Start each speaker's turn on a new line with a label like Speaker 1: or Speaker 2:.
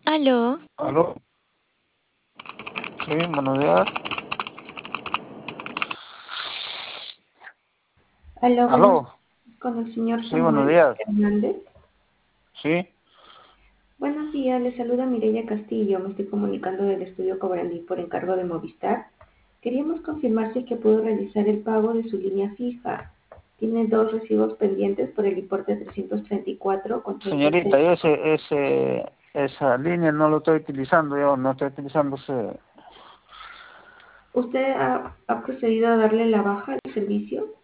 Speaker 1: Aló,
Speaker 2: ¿Aló? Sí, buenos días.
Speaker 3: Aló, buenos
Speaker 2: ¿Aló?
Speaker 3: días, con el señor
Speaker 2: Sí, buenos
Speaker 3: Samuel
Speaker 2: días.
Speaker 3: Hernández.
Speaker 2: Sí.
Speaker 3: Buenos días, le saluda Mireya Castillo. Me estoy comunicando del estudio Cobrandí por encargo de Movistar. Queríamos confirmar si es que pudo realizar el pago de su línea fija. Tiene dos recibos pendientes por el importe de 334,36.
Speaker 2: Señorita, esa línea no lo estoy utilizando yo, no estoy utilizando ese...
Speaker 3: ¿Usted ha procedido a darle la baja al servicio?